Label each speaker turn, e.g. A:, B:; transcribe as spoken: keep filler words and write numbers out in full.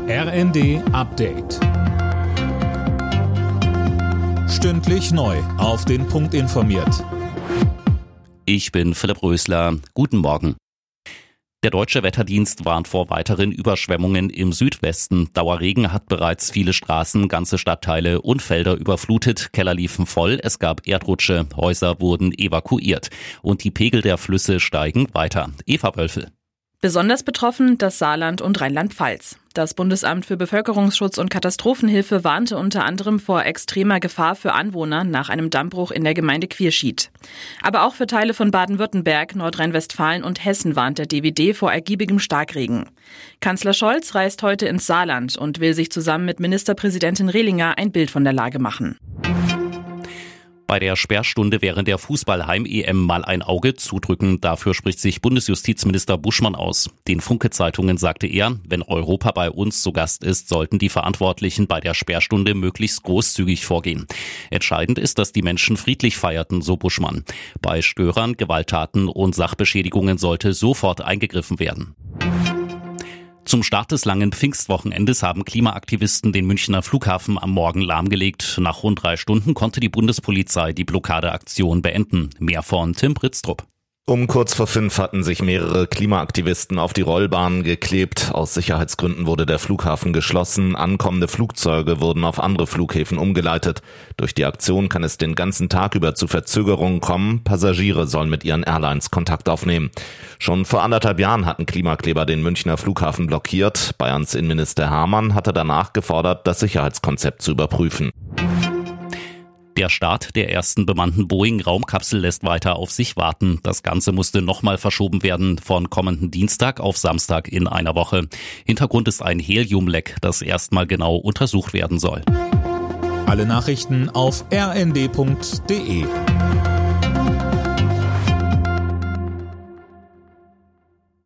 A: R N D Update. Stündlich neu auf den Punkt informiert.
B: Ich bin Philipp Rösler. Guten Morgen. Der Deutsche Wetterdienst warnt vor weiteren Überschwemmungen im Südwesten. Dauerregen hat bereits viele Straßen, ganze Stadtteile und Felder überflutet. Keller liefen voll, es gab Erdrutsche, Häuser wurden evakuiert. Und die Pegel der Flüsse steigen weiter. Eva Wölfel.
C: Besonders betroffen das Saarland und Rheinland-Pfalz. Das Bundesamt für Bevölkerungsschutz und Katastrophenhilfe warnte unter anderem vor extremer Gefahr für Anwohner nach einem Dammbruch in der Gemeinde Quierschied. Aber auch für Teile von Baden-Württemberg, Nordrhein-Westfalen und Hessen warnt der D W D vor ergiebigem Starkregen. Kanzler Scholz reist heute ins Saarland und will sich zusammen mit Ministerpräsidentin Rehlinger ein Bild von der Lage machen.
B: Bei der Sperrstunde während der Fußball-Heim-E M mal ein Auge zudrücken. Dafür spricht sich Bundesjustizminister Buschmann aus. Den Funke-Zeitungen sagte er, wenn Europa bei uns zu Gast ist, sollten die Verantwortlichen bei der Sperrstunde möglichst großzügig vorgehen. Entscheidend ist, dass die Menschen friedlich feierten, so Buschmann. Bei Störern, Gewalttaten und Sachbeschädigungen sollte sofort eingegriffen werden. Zum Start des langen Pfingstwochenendes haben Klimaaktivisten den Münchner Flughafen am Morgen lahmgelegt. Nach rund drei Stunden konnte die Bundespolizei die Blockadeaktion beenden. Mehr von Tim Britztrup.
D: Um kurz vor fünf hatten sich mehrere Klimaaktivisten auf die Rollbahnen geklebt. Aus Sicherheitsgründen wurde der Flughafen geschlossen. Ankommende Flugzeuge wurden auf andere Flughäfen umgeleitet. Durch die Aktion kann es den ganzen Tag über zu Verzögerungen kommen. Passagiere sollen mit ihren Airlines Kontakt aufnehmen. Schon vor anderthalb Jahren hatten Klimakleber den Münchner Flughafen blockiert. Bayerns Innenminister Hamann hatte danach gefordert, das Sicherheitskonzept zu überprüfen.
B: Der Start der ersten bemannten Boeing-Raumkapsel lässt weiter auf sich warten. Das Ganze musste nochmal verschoben werden, von kommenden Dienstag auf Samstag in einer Woche. Hintergrund ist ein Heliumleck, das erstmal genau untersucht werden soll.
A: Alle Nachrichten auf r n d punkt d e.